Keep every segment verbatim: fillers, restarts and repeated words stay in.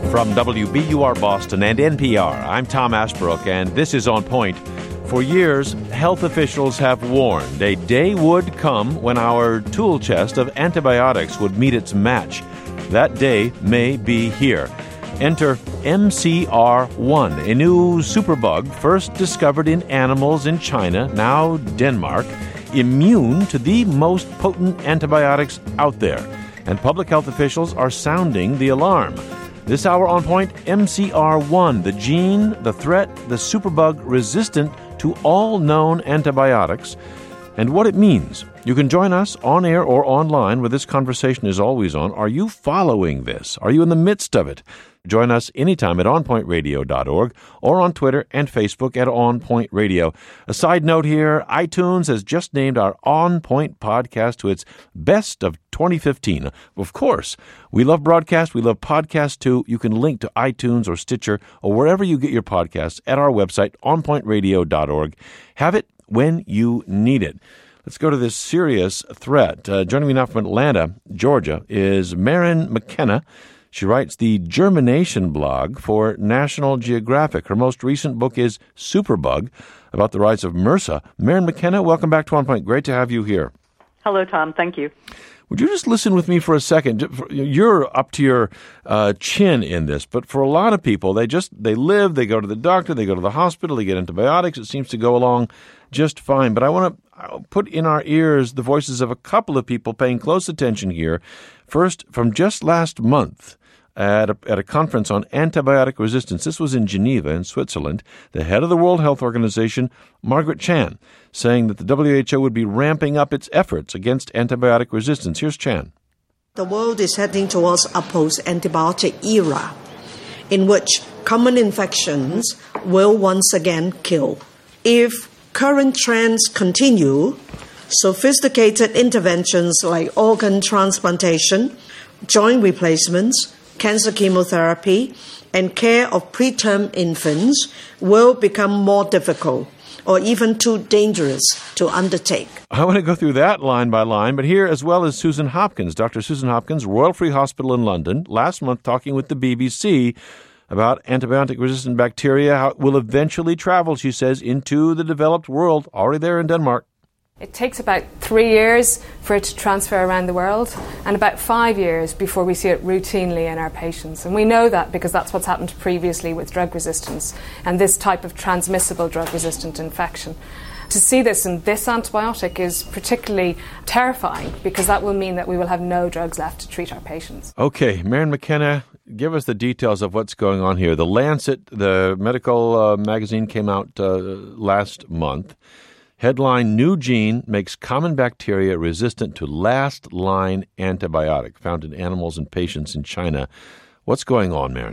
From W B U R Boston and N P R, I'm Tom Ashbrook, and this is On Point. For years, health officials have warned a day would come when our tool chest of antibiotics would meet its match. That day may be here. Enter M C R one, a new superbug first discovered in animals in China, now Denmark, immune to the most potent antibiotics out there. And public health officials are sounding the alarm. This hour on Point, M C R one, the gene, the threat, the superbug resistant to all known antibiotics, and what it means. You can join us on air or online, where this conversation is always on. Are you following this? Are you in the midst of it? Join us anytime at on point radio dot org or on Twitter and Facebook at On Point Radio. A side note here, iTunes has just named our On Point podcast to its best of twenty fifteen. Of course, we love broadcast. We love podcasts too. You can link to iTunes or Stitcher or wherever you get your podcasts at our website, on point radio dot org. Have it when you need it. Let's go to this serious threat. Uh, joining me now from Atlanta, Georgia, is Maren McKenna. She writes the Germination blog for National Geographic. Her most recent book is Superbug, about the rise of MRSA. Maren McKenna, welcome back to On Point. Great to have you here. Hello, Tom. Thank you. Would you just listen with me for a second? You're up to your uh, chin in this, but for a lot of people, they just, they live, they go to the doctor, they go to the hospital, they get antibiotics. It seems to go along just fine. But I want to put in our ears the voices of a couple of people paying close attention here. First, from just last month, At a, at a conference on antibiotic resistance. This was in Geneva, in Switzerland. The head of the World Health Organization, Margaret Chan, saying that the W H O would be ramping up its efforts against antibiotic resistance. Here's Chan. The world is heading towards a post-antibiotic era in which common infections will once again kill. If current trends continue, sophisticated interventions like organ transplantation, joint replacements, cancer chemotherapy, and care of preterm infants will become more difficult or even too dangerous to undertake. I want to go through that line by line, but here as well as Susan Hopkins, Doctor Susan Hopkins, Royal Free Hospital in London, last month talking with the B B C about antibiotic-resistant bacteria, how it will eventually travel, she says, into the developed world, already there in Denmark. It takes about three years for it to transfer around the world and about five years before we see it routinely in our patients. And we know that because that's what's happened previously with drug resistance and this type of transmissible drug-resistant infection. To see this in this antibiotic is particularly terrifying because that will mean that we will have no drugs left to treat our patients. Okay, Maren McKenna, give us the details of what's going on here. The Lancet, the medical uh, magazine, came out uh, last month. Headline, New Gene Makes Common Bacteria Resistant to Last-Line Antibiotic, found in animals and patients in China. What's going on, Maren?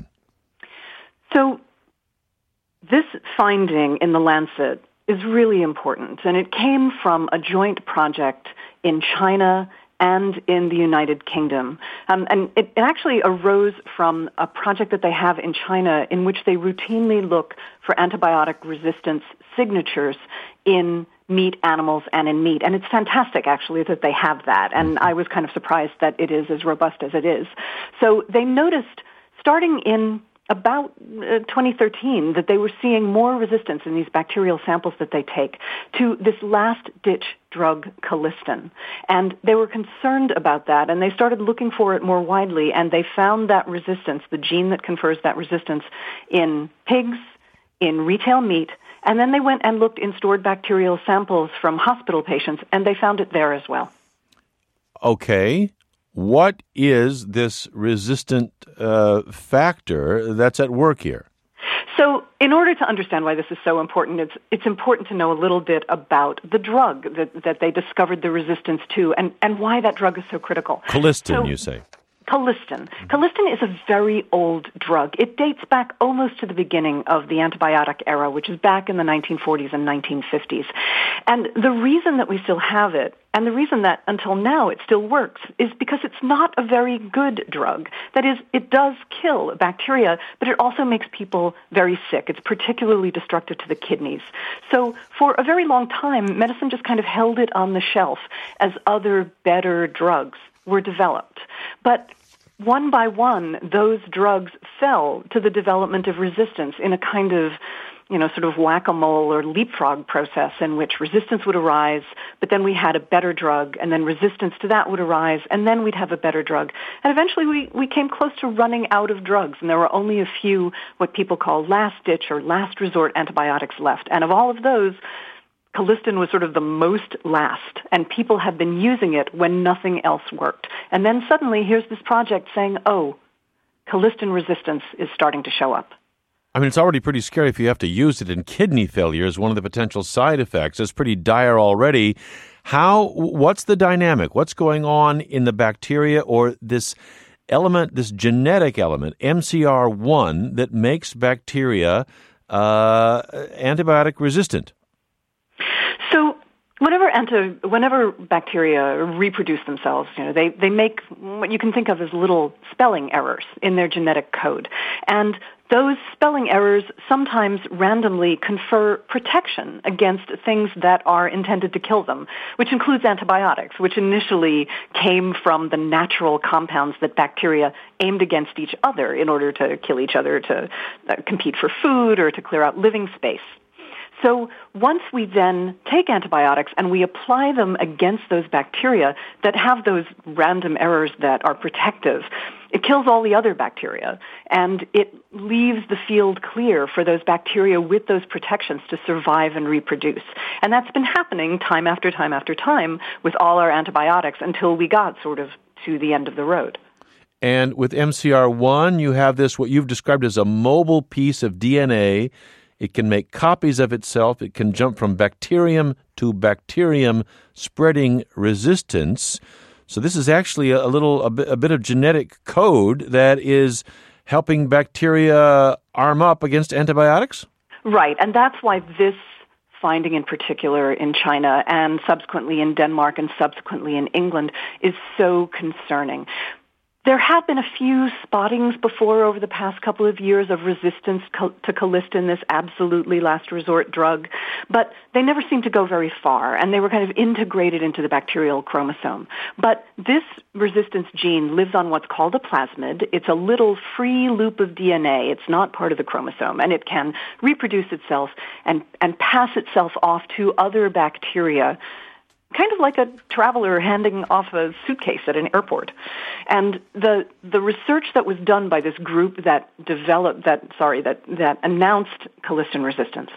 So this finding in the Lancet is really important, and it came from a joint project in China and in the United Kingdom. Um, and it, it actually arose from a project that they have in China in which they routinely look for antibiotic resistance signatures in meat animals and in meat. And it's fantastic, actually, that they have that. And I was kind of surprised that it is as robust as it is. So they noticed, starting in about uh, twenty thirteen, that they were seeing more resistance in these bacterial samples that they take to this last-ditch drug, colistin. And they were concerned about that, and they started looking for it more widely, and they found that resistance, the gene that confers that resistance, in pigs, in retail meat, and then they went and looked in stored bacterial samples from hospital patients, and they found it there as well. Okay. What is this resistant uh, factor that's at work here? So in order to understand why this is so important, it's it's important to know a little bit about the drug that, that they discovered the resistance to and, and why that drug is so critical. Colistin, so, you say? Colistin. Colistin is a very old drug. It dates back almost to the beginning of the antibiotic era, which is back in the nineteen forties and nineteen fifties. And the reason that we still have it, and the reason that until now it still works, is because it's not a very good drug. That is, it does kill bacteria, but it also makes people very sick. It's particularly destructive to the kidneys. So for a very long time, medicine just kind of held it on the shelf as other better drugs were developed. But one by one, those drugs fell to the development of resistance in a kind of, you know, sort of whack-a-mole or leapfrog process in which resistance would arise, but then we had a better drug, and then resistance to that would arise, and then we'd have a better drug. And eventually we, we came close to running out of drugs, and there were only a few what people call last-ditch or last-resort antibiotics left. And of all of those, colistin was sort of the most last, and people have been using it when nothing else worked. And then suddenly here's this project saying, oh, colistin resistance is starting to show up. I mean, it's already pretty scary if you have to use it in kidney failure as one of the potential side effects. It's pretty dire already. How, what's the dynamic? What's going on in the bacteria or this element, this genetic element, M C R one, that makes bacteria uh, antibiotic resistant? So whenever anti, whenever bacteria reproduce themselves, you know, they, they make what you can think of as little spelling errors in their genetic code. And those spelling errors sometimes randomly confer protection against things that are intended to kill them, which includes antibiotics, which initially came from the natural compounds that bacteria aimed against each other in order to kill each other, to uh, compete for food or to clear out living space. So once we then take antibiotics and we apply them against those bacteria that have those random errors that are protective, it kills all the other bacteria, and it leaves the field clear for those bacteria with those protections to survive and reproduce. And that's been happening time after time after time with all our antibiotics until we got sort of to the end of the road. And with M C R one, you have this, what you've described as a mobile piece of D N A. It can make copies of itself. It can jump from bacterium to bacterium, spreading resistance. So this is actually a little, a bit, a bit of genetic code that is helping bacteria arm up against antibiotics? Right, and that's why this finding in particular in China and subsequently in Denmark and subsequently in England is so concerning. There have been a few spottings before over the past couple of years of resistance to colistin, this absolutely last resort drug, but they never seemed to go very far, and they were kind of integrated into the bacterial chromosome. But this resistance gene lives on what's called a plasmid. It's a little free loop of D N A. It's not part of the chromosome, and it can reproduce itself and, and pass itself off to other bacteria, kind of like a traveler handing off a suitcase at an airport. And the the research that was done by this group that developed that sorry that that announced colistin resistance,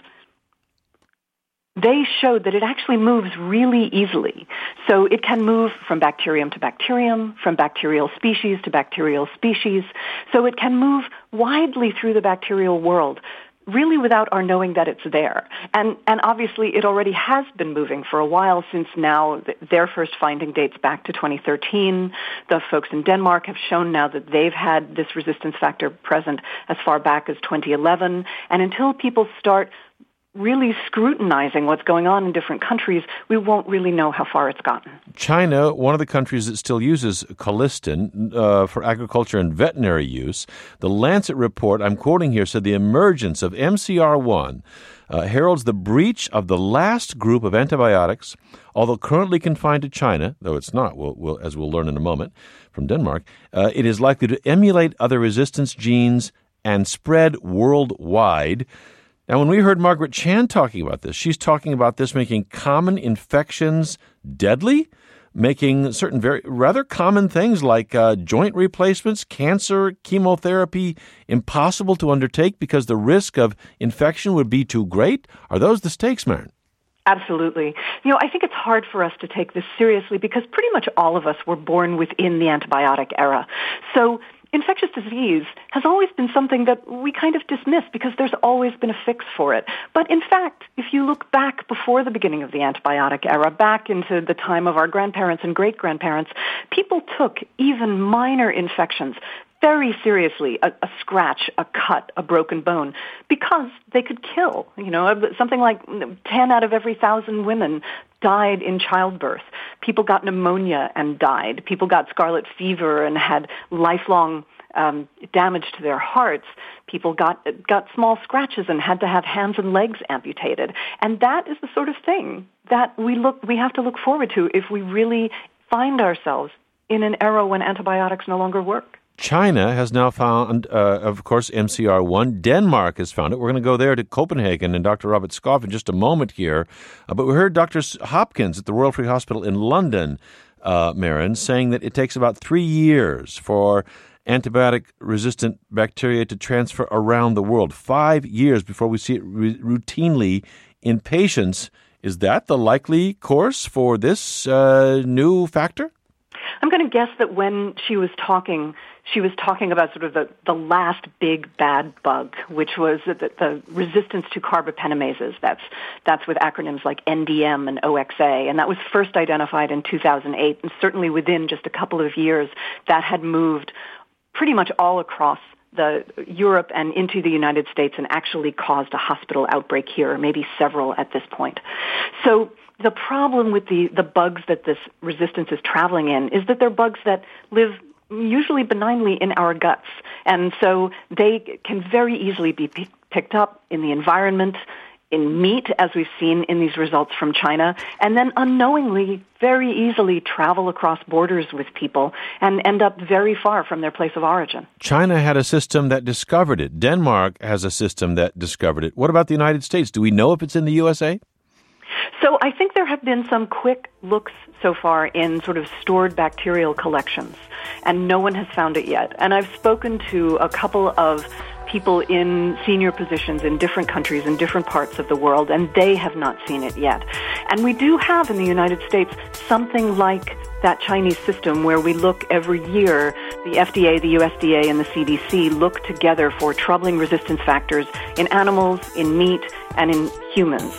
they showed that it actually moves really easily. So it can move from bacterium to bacterium, from bacterial species to bacterial species. So it can move widely through the bacterial world, really without our knowing that it's there. And and obviously it already has been moving for a while, since now th- their first finding dates back to twenty thirteen. The folks in Denmark have shown now that they've had this resistance factor present as far back as twenty eleven. And until people start really scrutinizing what's going on in different countries, we won't really know how far it's gotten. China, one of the countries that still uses colistin uh, for agriculture and veterinary use, the Lancet report, I'm quoting here, said the emergence of M C R one uh, heralds the breach of the last group of antibiotics, although currently confined to China, though it's not, we'll, we'll, as we'll learn in a moment, from Denmark. Uh, it is likely to emulate other resistance genes and spread worldwide. Now, when we heard Margaret Chan talking about this, she's talking about this making common infections deadly, making certain very rather common things like uh, joint replacements, cancer, chemotherapy impossible to undertake because the risk of infection would be too great. Are those the stakes, Maren? Absolutely. You know, I think it's hard for us to take this seriously because pretty much all of us were born within the antibiotic era. So infectious disease has always been something that we kind of dismiss because there's always been a fix for it. But in fact, if you look back before the beginning of the antibiotic era, back into the time of our grandparents and great-grandparents, people took even minor infections very seriously, a, a scratch, a cut, a broken bone, because they could kill. You know, something like ten out of every thousand women died in childbirth. People got pneumonia and died. People got scarlet fever and had lifelong um, damage to their hearts. People got got small scratches and had to have hands and legs amputated. And that is the sort of thing that we look we have to look forward to if we really find ourselves in an era when antibiotics no longer work. China has now found, uh, of course, M C R one. Denmark has found it. We're going to go there to Copenhagen and Doctor Robert Skov in just a moment here. Uh, but we heard Doctor Hopkins at the Royal Free Hospital in London, uh, Maren, saying that it takes about three years for antibiotic-resistant bacteria to transfer around the world. Five years before we see it r- routinely in patients. Is that the likely course for this uh, new factor? I'm going to guess that when she was talking, she was talking about sort of the, the last big bad bug, which was the, the resistance to carbapenemases. That's that's with acronyms like N D M and O X A, and that was first identified in two thousand eight, and certainly within just a couple of years, that had moved pretty much all across the Europe and into the United States and actually caused a hospital outbreak here, or maybe several at this point. So the problem with the, the bugs that this resistance is traveling in is that they're bugs that live usually benignly in our guts. And so they can very easily be p- picked up in the environment, in meat, as we've seen in these results from China, and then unknowingly, very easily travel across borders with people and end up very far from their place of origin. China had a system that discovered it. Denmark has a system that discovered it. What about the United States? Do we know if it's in the U S A? So I think there have been some quick looks so far in sort of stored bacterial collections, and no one has found it yet. And I've spoken to a couple of people in senior positions in different countries in different parts of the world, and they have not seen it yet. And we do have in the United States something like that Chinese system where we look every year, the F D A, the U S D A, and the C D C look together for troubling resistance factors in animals, in meat, and in humans.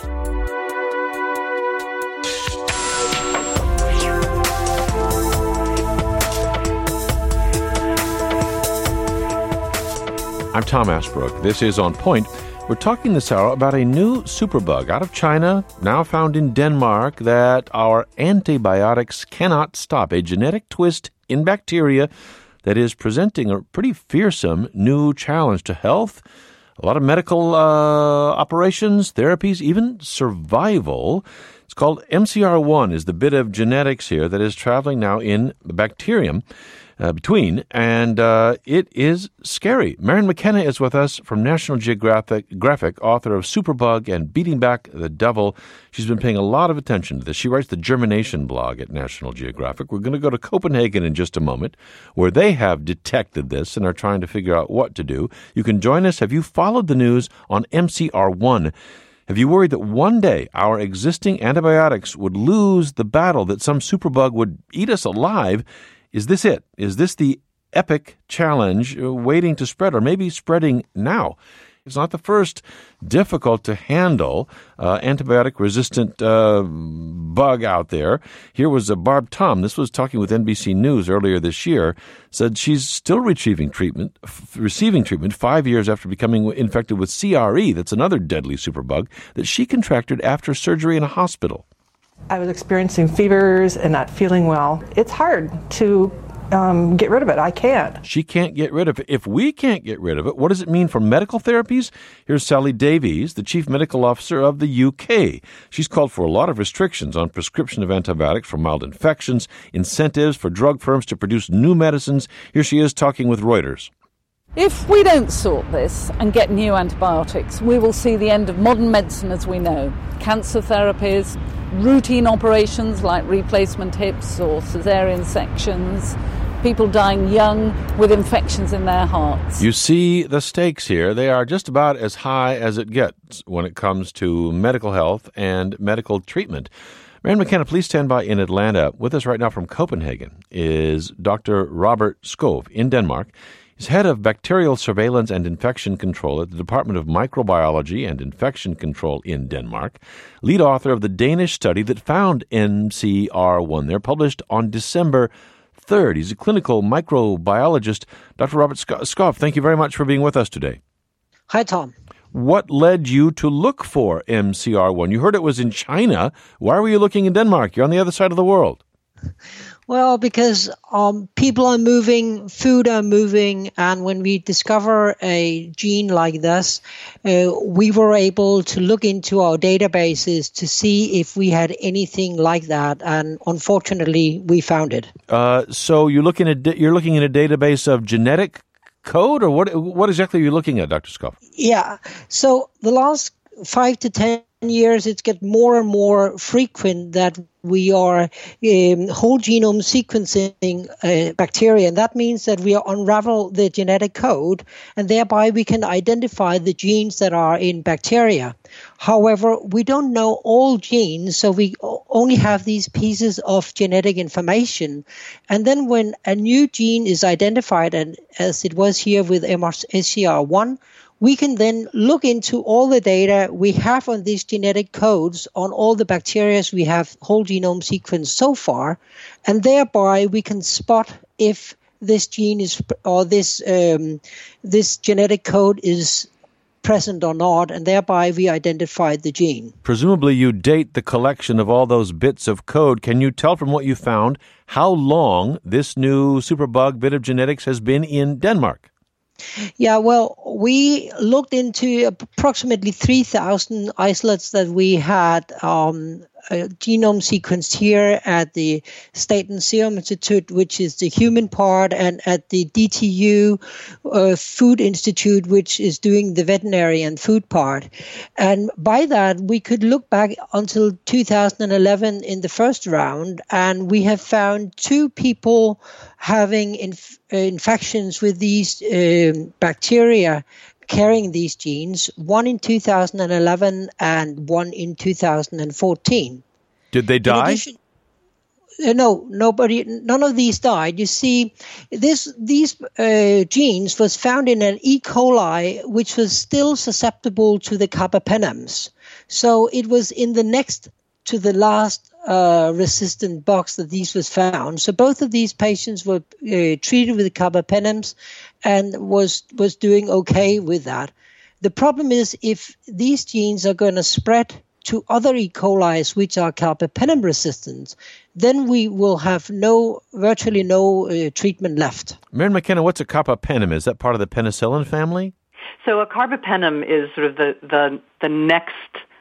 I'm Tom Ashbrook. This is On Point. We're talking this hour about a new superbug out of China, now found in Denmark, that our antibiotics cannot stop. A genetic twist in bacteria that is presenting a pretty fearsome new challenge to health, a lot of medical uh, operations, therapies, even survival. It's called M C R one, is the bit of genetics here that is traveling now in the bacterium. Uh, between, and uh, it is scary. Maren McKenna is with us from National Geographic, Graphic, author of Superbug and Beating Back the Devil. She's been paying a lot of attention to this. She writes the Germination blog at National Geographic. We're going to go to Copenhagen in just a moment, where they have detected this and are trying to figure out what to do. You can join us. Have you followed the news on M C R one? Have you worried that one day our existing antibiotics would lose the battle, that some superbug would eat us alive? Is this it? Is this the epic challenge waiting to spread, or maybe spreading now? It's not the first difficult to handle uh, antibiotic-resistant uh, bug out there. Here was uh, Barb Tom. This was talking with N B C News earlier this year. Said she's still retrieving treatment, f- receiving treatment five years after becoming infected with C R E. That's another deadly superbug that she contracted after surgery in a hospital. I was experiencing fevers and not feeling well. It's hard to um, get rid of it. I can't. She can't get rid of it. If we can't get rid of it, what does it mean for medical therapies? Here's Sally Davies, the Chief Medical Officer of the U K. She's called for a lot of restrictions on prescription of antibiotics for mild infections, incentives for drug firms to produce new medicines. Here she is talking with Reuters. If we don't sort this and get new antibiotics, we will see the end of modern medicine as we know. Cancer therapies, routine operations like replacement hips or cesarean sections, people dying young with infections in their hearts. You see the stakes here. They are just about as high as it gets when it comes to medical health and medical treatment. Maren McKenna, please stand by in Atlanta. With us right now from Copenhagen is Doctor Robert Skov in Denmark. He's head of bacterial surveillance and infection control at the Department of Microbiology and Infection Control in Denmark, lead author of the Danish study that found M C R one. They're published on December third. He's a clinical microbiologist. Doctor Robert Skov, thank you very much for being with us today. Hi, Tom. What led you to look for M C R one? You heard it was in China. Why were you looking in Denmark? You're on the other side of the world. Well, because um, people are moving, food are moving, and when we discover a gene like this, uh, we were able to look into our databases to see if we had anything like that, and unfortunately, we found it. Uh, so you're looking at you're looking at a database of genetic code, or what? What exactly are you looking at, Doctor Skov? Yeah. So the last five to ten years, it's get more and more frequent that we are um, whole genome sequencing uh, bacteria, and that means that we unravel the genetic code, and thereby we can identify the genes that are in bacteria. However, we don't know all genes, so we only have these pieces of genetic information. And then when a new gene is identified, and as it was here with M R S C R one, we can then look into all the data we have on these genetic codes on all the bacteria we have whole genome sequenced so far, and thereby we can spot if this gene is or this um, this genetic code is present or not, and thereby we identify the gene. Presumably you date the collection of all those bits of code. Can you tell from what you found how long this new superbug bit of genetics has been in Denmark? Yeah, well, we looked into approximately three thousand isolates that we had um, uh, genome sequenced here at the Statens Serum Institute, which is the human part, and at the D T U uh, Food Institute, which is doing the veterinary and food part. And by that, we could look back until two thousand eleven in the first round, and we have found two people having inf- uh, infections with these uh, bacteria carrying these genes, one in two thousand eleven and one in two thousand fourteen. Did they die? Addition, uh, no, nobody, none of these died. You see, this these uh, genes was found in an E. coli, which was still susceptible to the carbapenems. So it was in the next to the last uh, resistant box that these was found. So both of these patients were uh, treated with carbapenems and was was doing okay with that. The problem is if these genes are going to spread to other E. coli which are carbapenem resistant, then we will have no virtually no uh, treatment left. Maren McKenna, what's a carbapenem? Is that part of the penicillin family? So a carbapenem is sort of the the, the next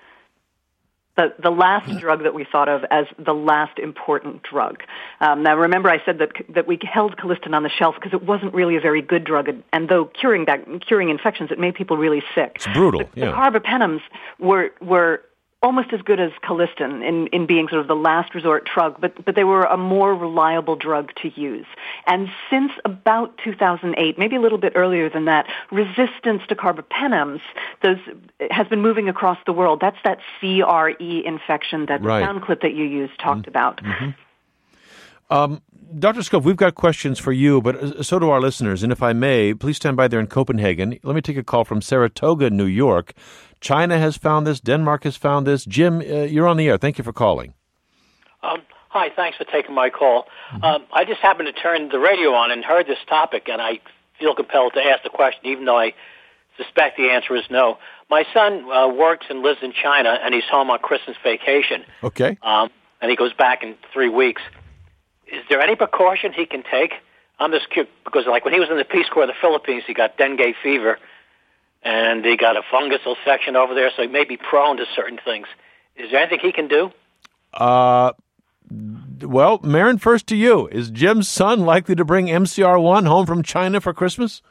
The, the last drug that we thought of as the last important drug. Um, now, remember I said that that we held colistin on the shelf because it wasn't really a very good drug, and, and though curing back, curing infections, it made people really sick. It's brutal, the, yeah. The carbapenems were were almost as good as colistin in, in being sort of the last resort drug, but, but they were a more reliable drug to use. And since about two thousand eight, maybe a little bit earlier than that, resistance to carbapenems those, has been moving across the world. That's that C R E infection that right. the sound clip that you used talked mm-hmm. about. Mm-hmm. Um, Doctor Skov, we've got questions for you, but so do our listeners. And if I may, please stand by there in Copenhagen. Let me take a call from Saratoga, New York. China has found this. Denmark has found this. Jim, uh, you're on the air. Thank you for calling. Um, hi, thanks for taking my call. Mm-hmm. Um, I just happened to turn the radio on and heard this topic, and I feel compelled to ask the question, even though I suspect the answer is no. My son uh, works and lives in China, and he's home on Christmas vacation. Okay. Um, and he goes back in three weeks. Is there any precaution he can take? I'm just curious, because like when he was in the Peace Corps of the Philippines, he got dengue fever, and he got a fungus infection over there, so he may be prone to certain things. Is there anything he can do? Uh, well, Maren, first to you. Is Jim's son likely to bring M C R one home from China for Christmas?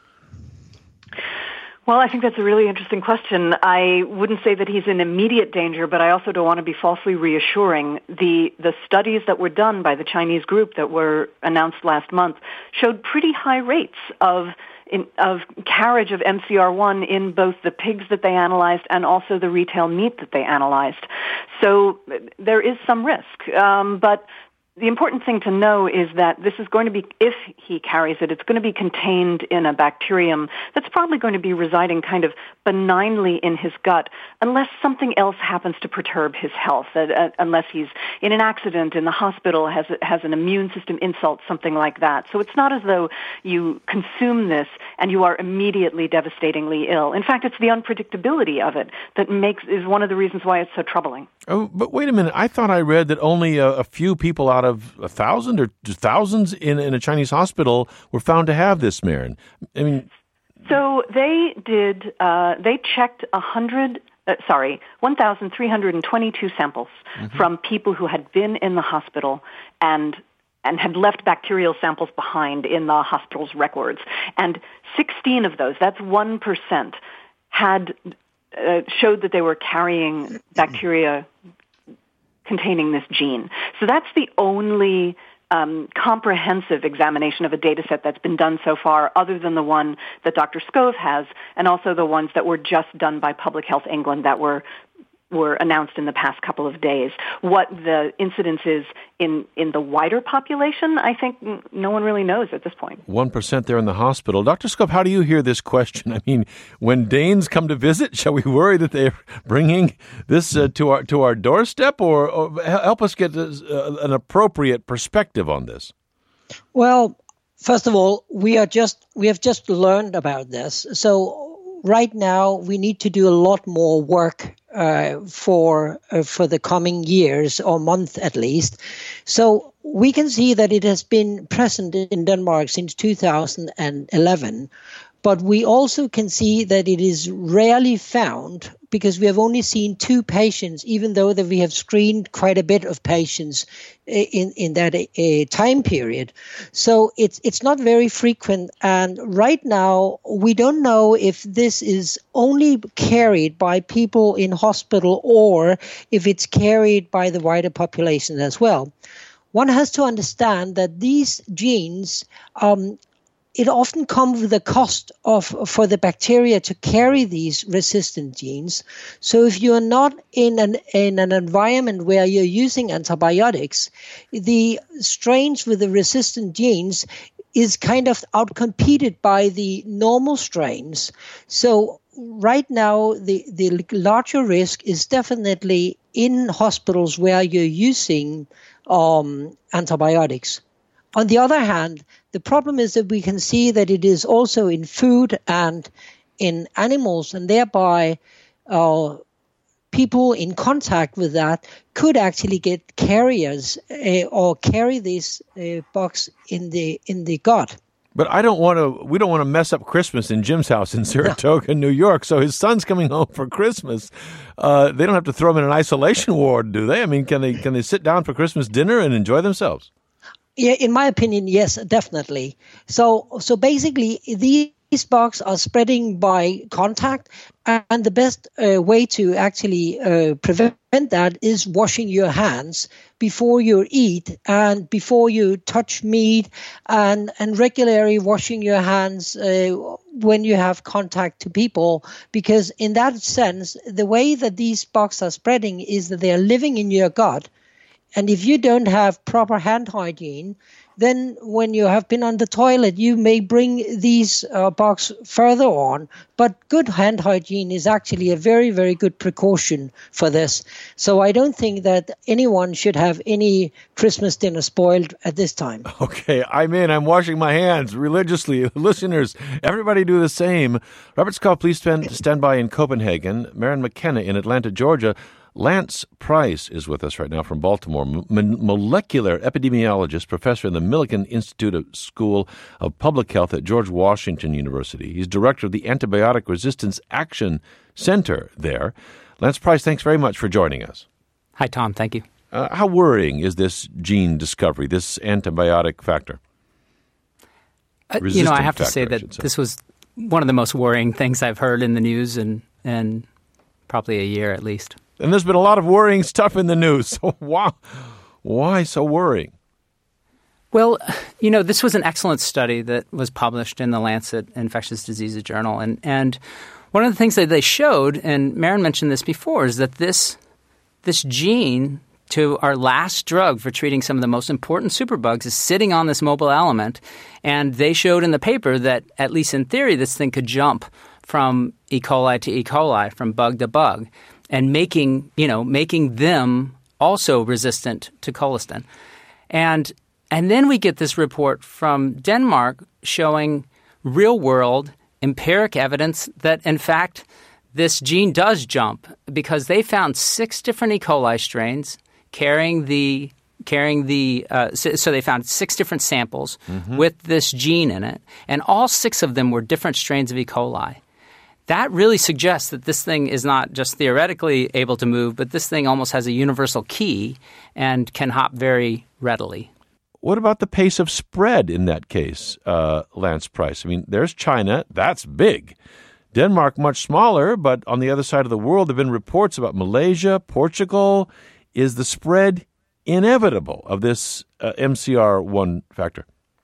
Well, I think that's a really interesting question. I wouldn't say that he's in immediate danger, but I also don't want to be falsely reassuring. The the studies that were done by the Chinese group that were announced last month showed pretty high rates of in, of carriage of M C R one in both the pigs that they analyzed and also the retail meat that they analyzed. So there is some risk, um, but the important thing to know is that this is going to be, if he carries it, it's going to be contained in a bacterium that's probably going to be residing kind of benignly in his gut, unless something else happens to perturb his health, uh, uh, unless he's in an accident, in the hospital, has has an immune system insult, something like that. So it's not as though you consume this and you are immediately devastatingly ill. In fact, it's the unpredictability of it that makes is one of the reasons why it's so troubling. Oh, but wait a minute. I thought I read that only a, a few people out of a thousand or thousands in, in a Chinese hospital were found to have this, Maren. I mean, so they did. Uh, they checked a hundred. Uh, sorry, one thousand three hundred twenty-two samples mm-hmm. from people who had been in the hospital and and had left bacterial samples behind in the hospital's records. And sixteen of those, that's one percent, had uh, showed that they were carrying bacteria containing this gene. So that's the only um, comprehensive examination of a data set that's been done so far, other than the one that Doctor Scove has, and also the ones that were just done by Public Health England that were were announced in the past couple of days. What the incidence is in, in the wider population, I think no one really knows at this point. one percent there in the hospital. Doctor Scove, how do you hear this question? I mean, when Danes come to visit, shall we worry that they're bringing this uh, to our to our doorstep, or, or help us get uh, an appropriate perspective on this? Well, first of all, we are just we have just learned about this. So right now, we need to do a lot more work uh, for uh, for the coming years or month at least. So we can see that it has been present in Denmark since two thousand eleven, but we also can see that it is rarely found because we have only seen two patients, even though that we have screened quite a bit of patients in in that uh, time period. So it's it's not very frequent, and right now we don't know if this is only carried by people in hospital or if it's carried by the wider population as well. One has to understand that these genes um, it often comes with a cost of for the bacteria to carry these resistant genes. So if you are not in an in an environment where you're using antibiotics, the strains with the resistant genes is kind of outcompeted by the normal strains. So right now, the, the larger risk is definitely in hospitals where you're using um, antibiotics. On the other hand, the problem is that we can see that it is also in food and in animals, and thereby uh, people in contact with that could actually get carriers uh, or carry this uh, box in the in the gut. But I don't want to. We don't want to mess up Christmas in Jim's house in Saratoga, New York. So his son's coming home for Christmas. Uh, they don't have to throw him in an isolation ward, do they? I mean, can they can they sit down for Christmas dinner and enjoy themselves? Yeah, in my opinion, yes, definitely. So, so basically, these bugs are spreading by contact, and the best uh, way to actually uh, prevent that is washing your hands before you eat and before you touch meat, and and regularly washing your hands uh, when you have contact to people. Because in that sense, the way that these bugs are spreading is that they are living in your gut. And if you don't have proper hand hygiene, then when you have been on the toilet, you may bring these uh, bugs further on. But good hand hygiene is actually a very, very good precaution for this. So I don't think that anyone should have any Christmas dinner spoiled at this time. Okay, I'm in. I'm washing my hands religiously. Listeners, everybody do the same. Robert Scove, please stand, stand by in Copenhagen. Maren McKenna in Atlanta, Georgia. Lance Price is with us right now from Baltimore, M- molecular epidemiologist, professor in the Millikan Institute of School of Public Health at George Washington University. He's director of the Antibiotic Resistance Action Center there. Lance Price, thanks very much for joining us. Hi, Tom. Thank you. Uh, how worrying is this gene discovery, this antibiotic factor? Uh, you know, I have factor, to say that say. This was one of the most worrying things I've heard in the news in, in probably a year at least. And there's been a lot of worrying stuff in the news. So why, why so worrying? Well, you know, this was an excellent study that was published in the Lancet Infectious Diseases Journal. And, and one of the things that they showed, and Maren mentioned this before, is that this this gene to our last drug for treating some of the most important superbugs is sitting on this mobile element. And they showed in the paper that, at least in theory, this thing could jump from E. coli to E. coli, from bug to bug, and making, you know, making them also resistant to colistin. And and then we get this report from Denmark showing real-world empiric evidence that, in fact, this gene does jump, because they found six different E. coli strains carrying the carrying the uh, so, so they found six different samples mm-hmm. with this gene in it, and all six of them were different strains of E. coli. That really suggests that this thing is not just theoretically able to move, but this thing almost has a universal key and can hop very readily. What about the pace of spread in that case, uh, Lance Price? I mean, there's China. That's big. Denmark, much smaller, but on the other side of the world, there have been reports about Malaysia, Portugal. Is the spread inevitable of this uh, M C R one factor?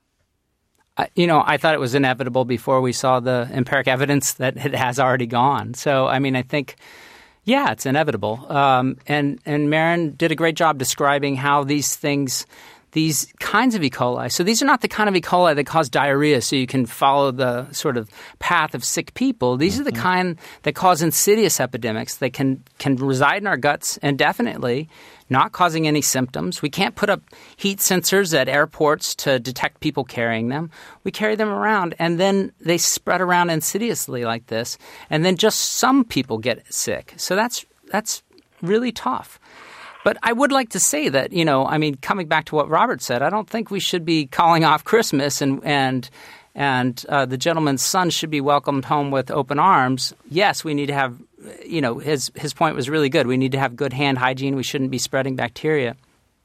Uh, you know, I thought it was inevitable before we saw the empiric evidence that it has already gone. So, I mean, I think, yeah, it's inevitable. Um, and, and Maren did a great job describing how these things, these kinds of E. coli, so these are not the kind of E. coli that cause diarrhea so you can follow the sort of path of sick people. These mm-hmm. are the kind that cause insidious epidemics that can, can reside in our guts indefinitely, not causing any symptoms. We can't put up heat sensors at airports to detect people carrying them. We carry them around, and then they spread around insidiously like this, and then just some people get sick. So that's that's really tough. But I would like to say that, you know, I mean, coming back to what Robert said, I don't think we should be calling off Christmas and and and uh, the gentleman's son should be welcomed home with open arms. Yes, we need to have, you know, his his point was really good. We need to have good hand hygiene. We shouldn't be spreading bacteria.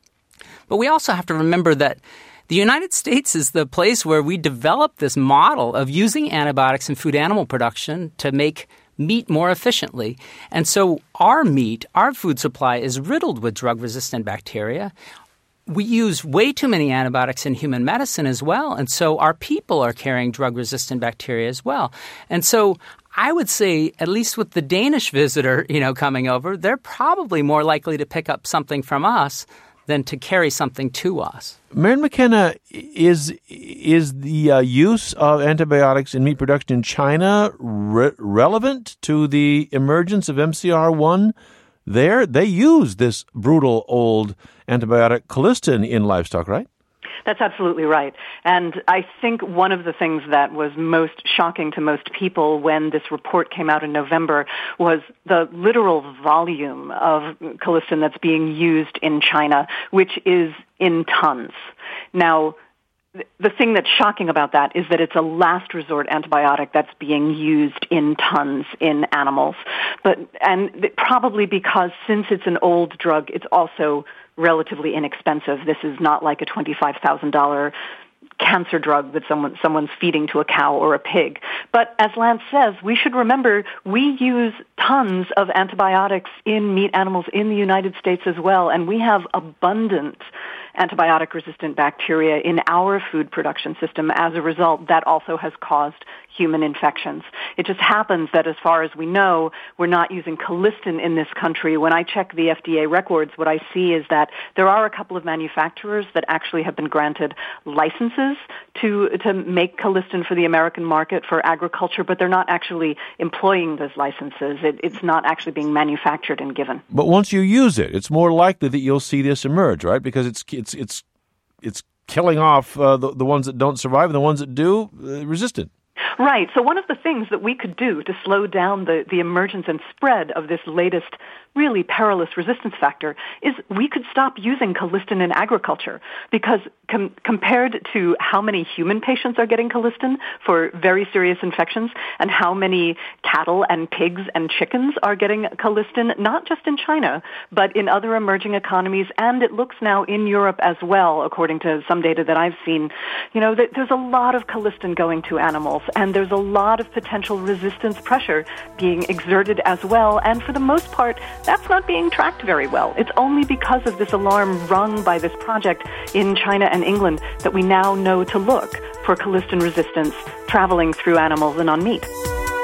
But we also have to remember that the United States is the place where we developed this model of using antibiotics in food animal production to make meat more efficiently. And so our meat, our food supply is riddled with drug-resistant bacteria. We use way too many antibiotics in human medicine as well. And so our people are carrying drug-resistant bacteria as well. And so I would say, at least with the Danish visitor, you know, coming over, they're probably more likely to pick up something from us than to carry something to us. Maren McKenna, is is the uh, use of antibiotics in meat production in China re- relevant to the emergence of M C R one there? They use this brutal old antibiotic colistin in livestock, right? That's absolutely right. And I think one of the things that was most shocking to most people when this report came out in November was the literal volume of colistin that's being used in China, which is in tons. Now, the thing that's shocking about that is that it's a last resort antibiotic that's being used in tons in animals. But and probably because since it's an old drug, it's also relatively inexpensive. This is not like a twenty-five thousand dollars cancer drug that someone someone's feeding to a cow or a pig. But as Lance says, we should remember we use tons of antibiotics in meat animals in the United States as well, and we have abundant antibiotic-resistant bacteria in our food production system. As a result, that also has caused human infections. It just happens that as far as we know, we're not using colistin in this country. When I check the F D A records, what I see is that there are a couple of manufacturers that actually have been granted licenses to to make colistin for the American market for agriculture, but they're not actually employing those licenses. It, it's not actually being manufactured and given. But once you use it, it's more likely that you'll see this emerge, right? Because it's it's it's it's killing off uh, the, the ones that don't survive and the ones that do, uh, resistant. Right. So one of the things that we could do to slow down the, the emergence and spread of this latest really perilous resistance factor is we could stop using colistin in agriculture, because com- compared to how many human patients are getting colistin for very serious infections and how many cattle and pigs and chickens are getting colistin, not just in China, but in other emerging economies, and it looks now in Europe as well, according to some data that I've seen, you know, that there's a lot of colistin going to animals, and there's a lot of potential resistance pressure being exerted as well, and for the most part, that's not being tracked very well. It's only because of this alarm rung by this project in China and England that we now know to look for colistin resistance traveling through animals and on meat.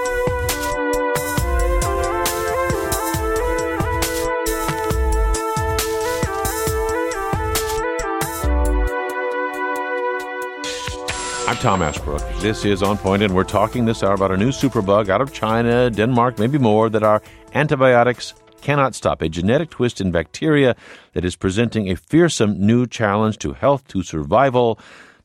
I'm Tom Ashbrook. This is On Point, and we're talking this hour about a new superbug out of China, Denmark, maybe more, that our antibiotics cannot stop. A genetic twist in bacteria that is presenting a fearsome new challenge to health, to survival.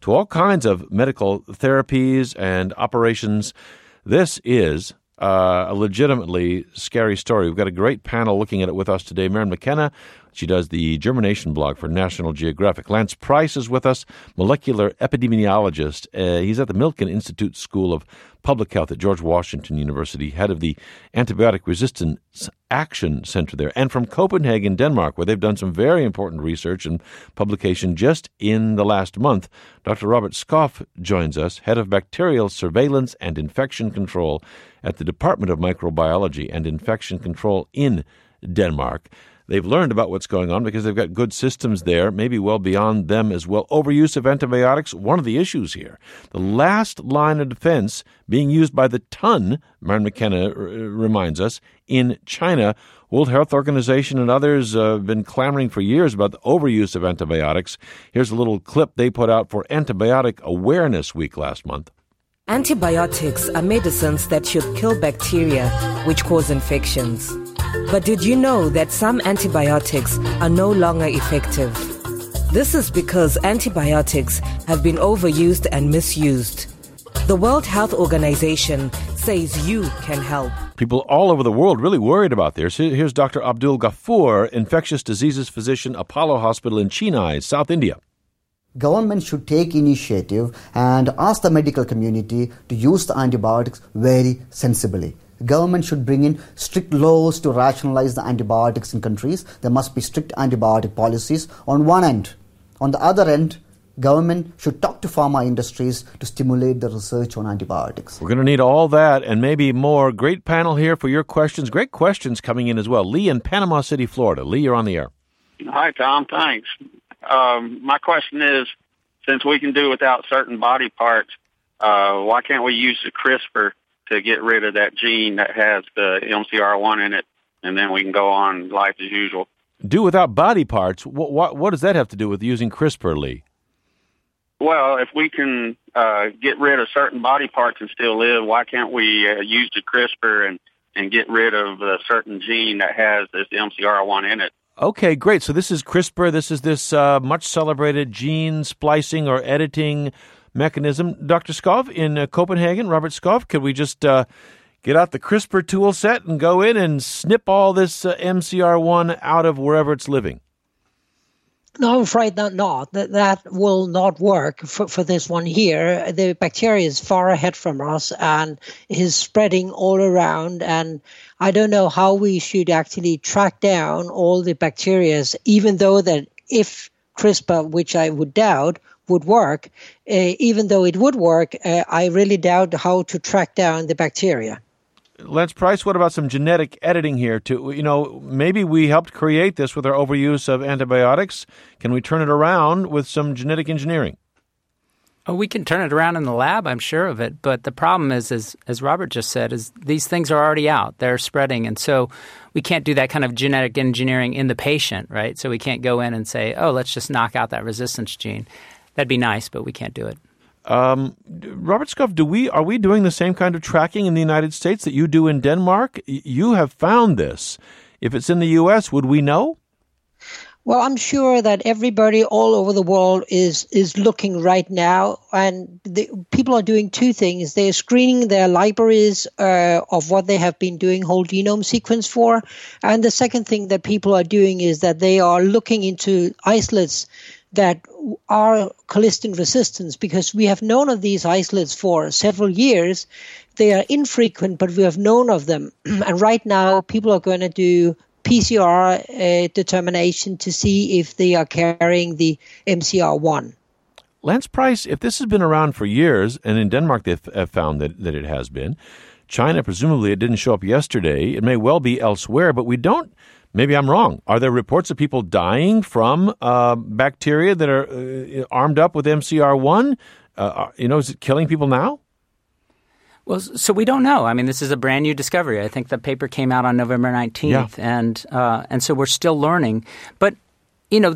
to all kinds of medical therapies and operations. This is uh, a legitimately scary story. We've got a great panel looking at it with us today. Maren McKenna, she does the germination blog for National Geographic. Lance Price is with us, molecular epidemiologist. Uh, he's at the Milken Institute School of Public Health at George Washington University, head of the Antibiotic Resistance Action Center there. And from Copenhagen, Denmark, where they've done some very important research and publication just in the last month, Doctor Robert Skoff joins us, head of bacterial surveillance and infection control at the Department of Microbiology and Infection Control in Denmark. They've learned about what's going on because they've got good systems there, maybe well beyond them as well. Overuse of antibiotics, one of the issues here. The last line of defense being used by the ton, Maren McKenna r- reminds us, in China. World Health Organization and others uh, have been clamoring for years about the overuse of antibiotics. Here's a little clip they put out for Antibiotic Awareness Week last month. Antibiotics are medicines that should kill bacteria which cause infections. But did you know that some antibiotics are no longer effective? This is because antibiotics have been overused and misused. The World Health Organization says you can help. People all over the world really worried about this. Here's Doctor Abdul Ghaffur, infectious diseases physician, Apollo Hospital in Chennai, South India. Government should take initiative and ask the medical community to use the antibiotics very sensibly. Government should bring in strict laws to rationalize the antibiotics in countries. There must be strict antibiotic policies on one end. On the other end, government should talk to pharma industries to stimulate the research on antibiotics. We're going to need all that and maybe more. Great panel here for your questions. Great questions coming in as well. Lee in Panama City, Florida. Lee, you're on the air. Hi, Tom. Thanks. Um, my question is, since we can do without certain body parts, uh, why can't we use the CRISPR to get rid of that gene that has the M C R one in it, and then we can go on life as usual? Do without body parts? What, what, what does that have to do with using CRISPR, Lee? Well, if we can uh, get rid of certain body parts and still live, why can't we uh, use the CRISPR and, and get rid of a certain gene that has this M C R one in it? Okay, great. So this is CRISPR. This is this uh, much celebrated gene splicing or editing mechanism. Doctor Skoff in uh, Copenhagen, Robert Skoff, could we just uh, get out the CRISPR tool set and go in and snip all this uh, M C R one out of wherever it's living? No, I'm afraid that not. That that will not work for, for this one here. The bacteria is far ahead from us and is spreading all around. And I don't know how we should actually track down all the bacteria, even though that if CRISPR, which I would doubt, would work, uh, even though it would work, uh, I really doubt how to track down the bacteria. Lance Price, what about some genetic editing here? To you know, maybe we helped create this with our overuse of antibiotics. Can we turn it around with some genetic engineering? Oh, we can turn it around in the lab, I'm sure of it. But the problem is, as, as Robert just said, is these things are already out. They're spreading. And so we can't do that kind of genetic engineering in the patient, right? So we can't go in and say, oh, let's just knock out that resistance gene. That'd be nice, but we can't do it. Um, Robert Skoff, do we are we doing the same kind of tracking in the United States that you do in Denmark? You have found this. If it's in the U S, would we know? Well, I'm sure that everybody all over the world is is looking right now, and the, people are doing two things. They're screening their libraries uh, of what they have been doing whole genome sequence for, and the second thing that people are doing is that they are looking into isolates that are colistin resistant, because we have known of these isolates for several years. They are infrequent, but we have known of them. And right now, people are going to do P C R uh, determination to see if they are carrying the M C R one. Lance Price, if this has been around for years, and in Denmark they've found that, that it has been, China, presumably it didn't show up yesterday. It may well be elsewhere, but we don't. Maybe I'm wrong. Are there reports of people dying from uh, bacteria that are uh, armed up with M C R one? Uh, you know, is it killing people now? Well, so we don't know. I mean, this is a brand new discovery. I think the paper came out on November nineteenth, yeah. and uh, and so we're still learning. But, you know,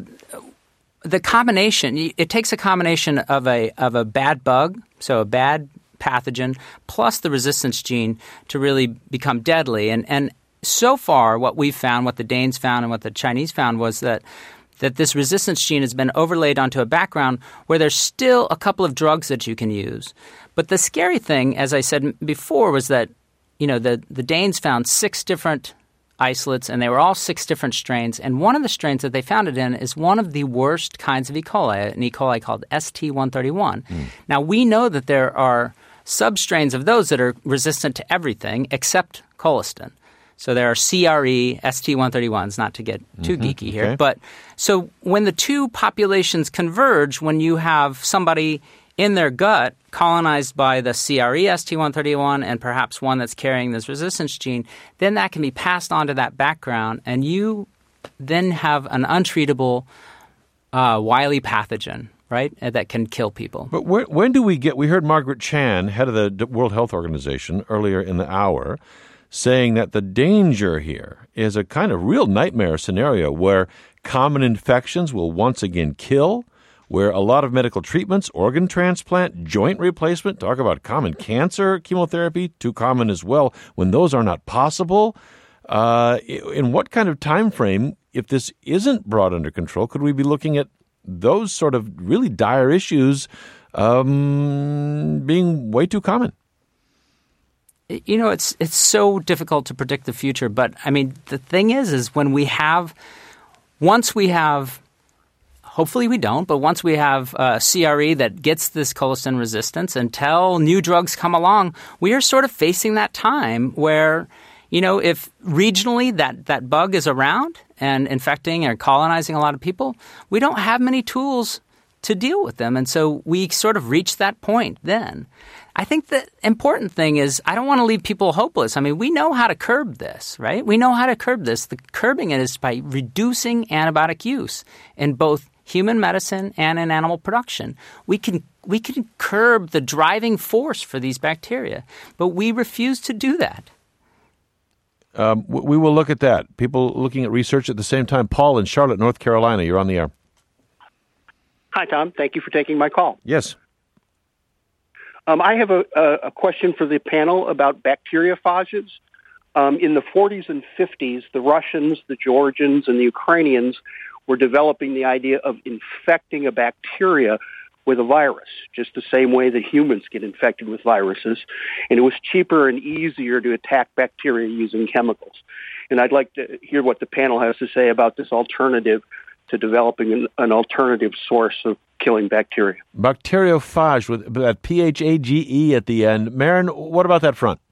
the combination, it takes a combination of a of a bad bug, so a bad pathogen, plus the resistance gene to really become deadly. And and so far, what we've found, what the Danes found and what the Chinese found was that that this resistance gene has been overlaid onto a background where there's still a couple of drugs that you can use. But the scary thing, as I said before, was that, you know, the, the Danes found six different isolates, and they were all six different strains. And one of the strains that they found it in is one of the worst kinds of E. coli, an E. coli called S T one thirty-one. Mm. Now, we know that there are substrains of those that are resistant to everything except colistin. So there are C R E, S T one thirty-ones, not to get too mm-hmm. geeky here. Okay. But so when the two populations converge, when you have somebody in their gut colonized by the C R E S T one thirty-one and perhaps one that's carrying this resistance gene, then that can be passed on to that background, and you then have an untreatable uh, wily pathogen, right, that can kill people. But where, when do we get – we heard Margaret Chan, head of the World Health Organization, earlier in the hour – saying that the danger here is a kind of real nightmare scenario where common infections will once again kill, where a lot of medical treatments, organ transplant, joint replacement, talk about common cancer, chemotherapy, too common as well, when those are not possible. Uh, in what kind of time frame, if this isn't brought under control, could we be looking at those sort of really dire issues um, being way too common? You know, it's it's so difficult to predict the future. But, I mean, the thing is, is when we have – once we have – hopefully we don't, but once we have uh, C R E that gets this colistin resistance, until new drugs come along, we are sort of facing that time where, you know, if regionally that, that bug is around and infecting or colonizing a lot of people, we don't have many tools to deal with them. And so we sort of reach that point then. I think the important thing is I don't want to leave people hopeless. I mean, we know how to curb this, right? We know how to curb this. The curbing it is by reducing antibiotic use in both human medicine and in animal production. We can we can curb the driving force for these bacteria, but we refuse to do that. Um, we will look at that. People looking at research at the same time. Paul in Charlotte, North Carolina, you're on the air. Hi, Tom. Thank you for taking my call. Yes. Um, I have a, a question for the panel about bacteriophages. Um, in the forties and fifties, the Russians, the Georgians, and the Ukrainians were developing the idea of infecting a bacteria with a virus, just the same way that humans get infected with viruses. And it was cheaper and easier to attack bacteria using chemicals. And I'd like to hear what the panel has to say about this alternative to developing an, an alternative source of killing bacteria. Bacteriophage with that P H A G E at the end. Maren, what about that front?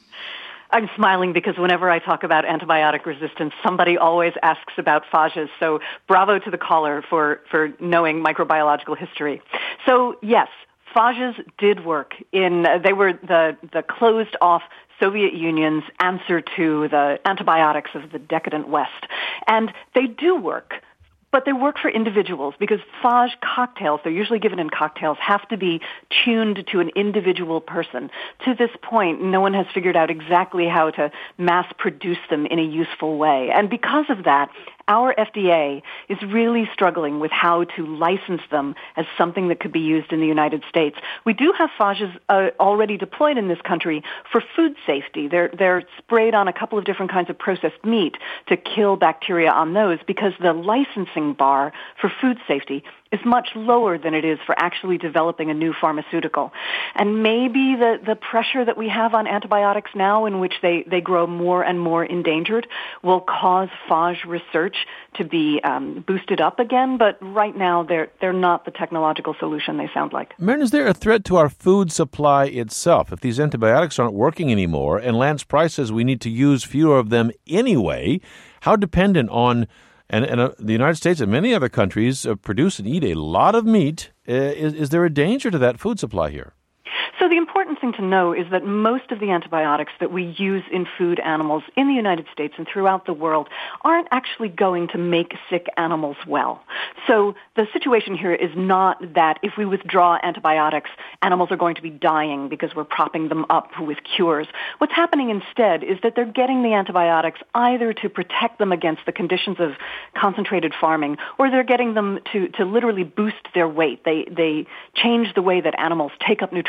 I'm smiling because whenever I talk about antibiotic resistance, somebody always asks about phages. So bravo to the caller for, for knowing microbiological history. So yes, phages did work in, uh, they were the, the closed off Soviet Union's answer to the antibiotics of the decadent West. And they do work. But they work for individuals because phage cocktails, they're usually given in cocktails, have to be tuned to an individual person. To this point, no one has figured out exactly how to mass produce them in a useful way. And because of that, our F D A is really struggling with how to license them as something that could be used in the United States. We do have phages uh, already deployed in this country for food safety. They're, they're sprayed on a couple of different kinds of processed meat to kill bacteria on those because the licensing bar for food safety is much lower than it is for actually developing a new pharmaceutical. And maybe the, the pressure that we have on antibiotics now, in which they, they grow more and more endangered, will cause phage research to be um, boosted up again. But right now, they're, they're not the technological solution they sound like. Maren, is there a threat to our food supply itself? If these antibiotics aren't working anymore, and Lance Price says we need to use fewer of them anyway, how dependent on And, and uh, the United States and many other countries uh, produce and eat a lot of meat. Uh, is, is there a danger to that food supply here? So the important thing to know is that most of the antibiotics that we use in food animals in the United States and throughout the world aren't actually going to make sick animals well. So the situation here is not that if we withdraw antibiotics, animals are going to be dying because we're propping them up with cures. What's happening instead is that they're getting the antibiotics either to protect them against the conditions of concentrated farming, or they're getting them to, to literally boost their weight. They, they change the way that animals take up nutrition and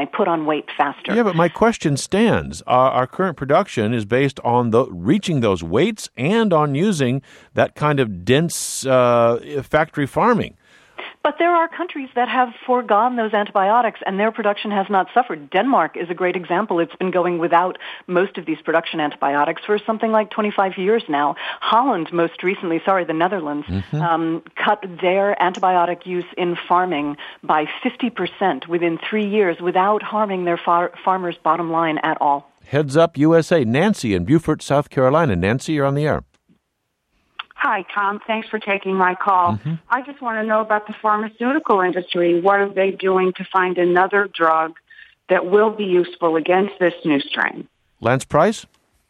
They put on weight faster. Yeah, but my question stands. Our, our current production is based on the, reaching those weights and on using that kind of dense uh, factory farming. But there are countries that have foregone those antibiotics, and their production has not suffered. Denmark is a great example. It's been going without most of these production antibiotics for something like twenty-five years now. Holland, most recently, sorry, the Netherlands, mm-hmm. um, cut their antibiotic use in farming by fifty percent within three years without harming their far- farmers' bottom line at all. Heads Up U S A. Nancy in Beaufort, South Carolina. Nancy, you're on the air. Hi, Tom. Thanks for taking my call. Mm-hmm. I just want to know about the pharmaceutical industry. What are they doing to find another drug that will be useful against this new strain? Lance Price?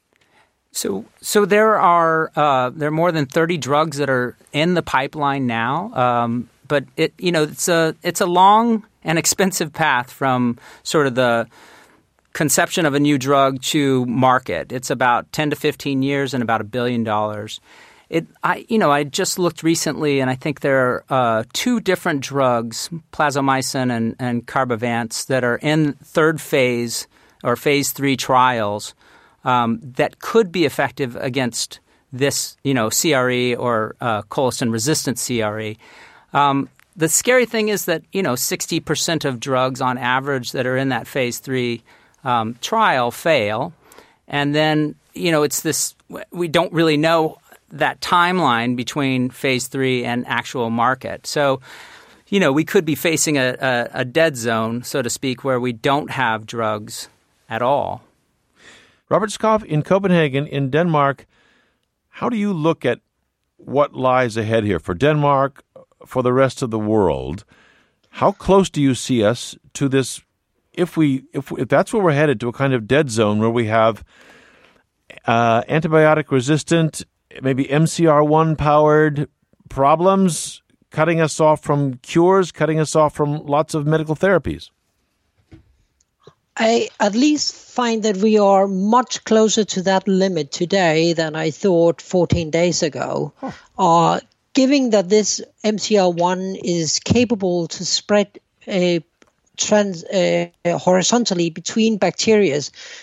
So, so there are uh, there are more than thirty drugs that are in the pipeline now, um, but it you know it's a it's a long and expensive path from sort of the conception of a new drug to market. It's about ten to fifteen years and about a billion dollars. It, I, you know, I just looked recently, and I think there are uh, two different drugs, plasmomycin and, and carbivance, that are in third phase or phase three trials um, that could be effective against this, you know, C R E or uh, colistin-resistant C R E. Um, the scary thing is that, you know, sixty percent of drugs on average that are in that phase three um, trial fail, and then, you know, it's this – we don't really know that timeline between phase three and actual market. So, you know, we could be facing a, a, a dead zone, so to speak, where we don't have drugs at all. Robert Skoff in Copenhagen, in Denmark, how do you look at what lies ahead here for Denmark, for the rest of the world? How close do you see us to this, if we if, if that's where we're headed, to a kind of dead zone where we have uh, antibiotic-resistant, maybe M C R one powered problems, cutting us off from cures, cutting us off from lots of medical therapies? I at least find that we are much closer to that limit today than I thought fourteen days ago. Huh. Uh, given that this M C R one is capable to spread a trans uh, horizontally between bacteria,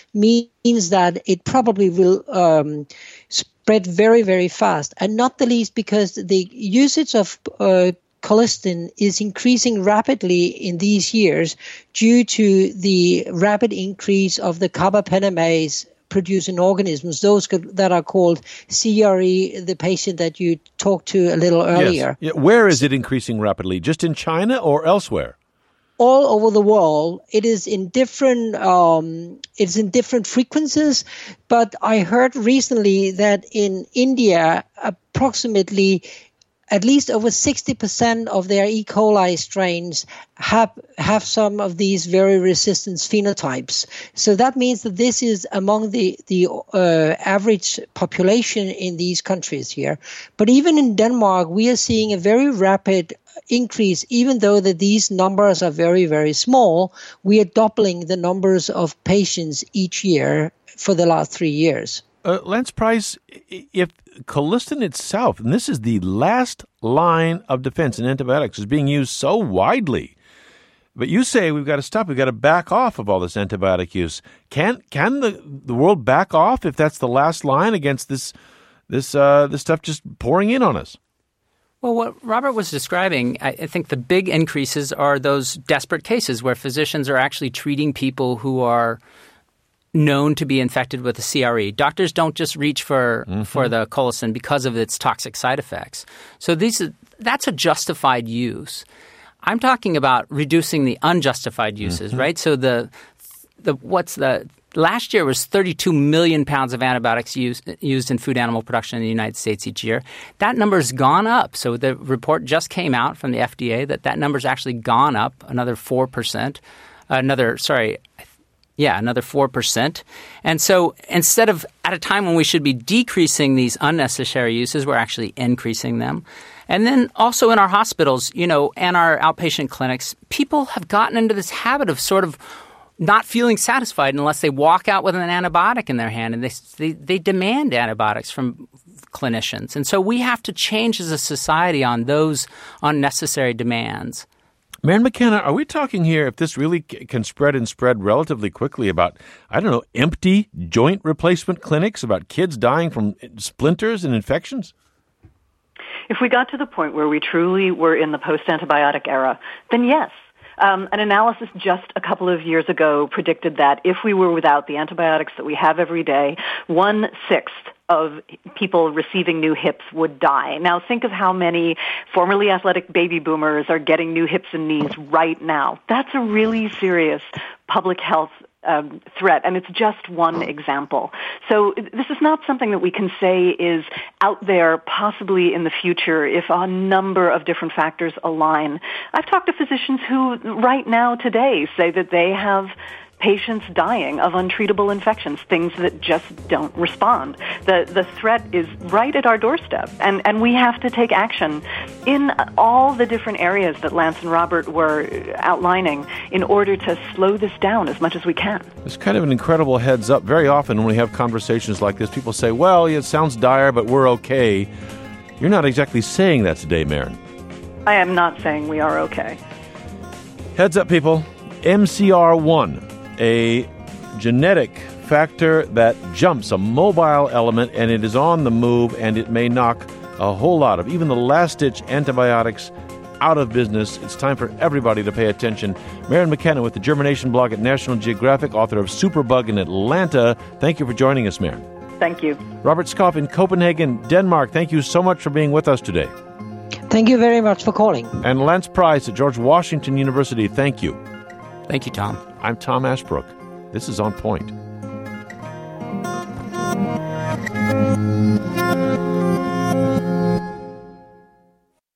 means that it probably will um, spread very, very fast, and not the least because the usage of uh, colistin is increasing rapidly in these years due to the rapid increase of the carbapenemase producing organisms, those that are called C R E, the patient that you talked to a little earlier. Yes. Yeah. Where is it increasing rapidly? Just in China or elsewhere? All over the world. It is in different um, it's in different frequencies, but I heard recently that in India, approximately at least over sixty percent of their E. coli strains have have some of these very resistant phenotypes. So that means that this is among the the uh, average population in these countries here. But even in Denmark, we are seeing a very rapid increase, even though that these numbers are very, very small. We are doubling the numbers of patients each year for the last three years. Uh, Lance Price, if colistin itself, and this is the last line of defense in antibiotics, is being used so widely, but you say we've got to stop, we've got to back off of all this antibiotic use. Can can the, the world back off if that's the last line against this this uh, this stuff just pouring in on us? Well, what Robert was describing, I, I think the big increases are those desperate cases where physicians are actually treating people who are known to be infected with a C R E. Doctors don't just reach for mm-hmm. for the colistin because of its toxic side effects. So these that's a justified use. I'm talking about reducing the unjustified uses, mm-hmm. right? So the the what's the last year was thirty-two million pounds of antibiotics used used in food animal production in the United States each year. That number's gone up. So the report just came out from the F D A that that number's actually gone up another four percent. Another, sorry, yeah, another four percent. And so instead of at a time when we should be decreasing these unnecessary uses, we're actually increasing them. And then also in our hospitals, you know, and our outpatient clinics, people have gotten into this habit of sort of not feeling satisfied unless they walk out with an antibiotic in their hand, and they, they they demand antibiotics from clinicians. And so we have to change as a society on those unnecessary demands. Marion McKenna, are we talking here, if this really c- can spread and spread relatively quickly, about, I don't know, empty joint replacement clinics, about kids dying from splinters and infections? If we got to the point where we truly were in the post-antibiotic era, then yes. Um, an analysis just a couple of years ago predicted that if we were without the antibiotics that we have every day, one-sixth of people receiving new hips would die. Now think of how many formerly athletic baby boomers are getting new hips and knees right now. That's a really serious public health um, threat, and it's just one example. So this is not something that we can say is out there possibly in the future if a number of different factors align. I've talked to physicians who right now today say that they have patients dying of untreatable infections, things that just don't respond. The the threat is right at our doorstep, and, and we have to take action in all the different areas that Lance and Robert were outlining in order to slow this down as much as we can. It's kind of an incredible heads up. Very often when we have conversations like this, people say, well, it sounds dire, but we're okay. You're not exactly saying that today, Marion. I am not saying we are okay. Heads up, people. M C R one. A genetic factor that jumps a mobile element, and it is on the move, and it may knock a whole lot of even the last-ditch antibiotics out of business. It's time for everybody to pay attention. Marion McKenna with the Germination blog at National Geographic, author of Superbug in Atlanta. Thank you for joining us, Marion. Thank you. Robert Skoff in Copenhagen, Denmark. Thank you so much for being with us today. Thank you very much for calling. And Lance Price at George Washington University. Thank you. Thank you, Tom. I'm Tom Ashbrook. This is On Point.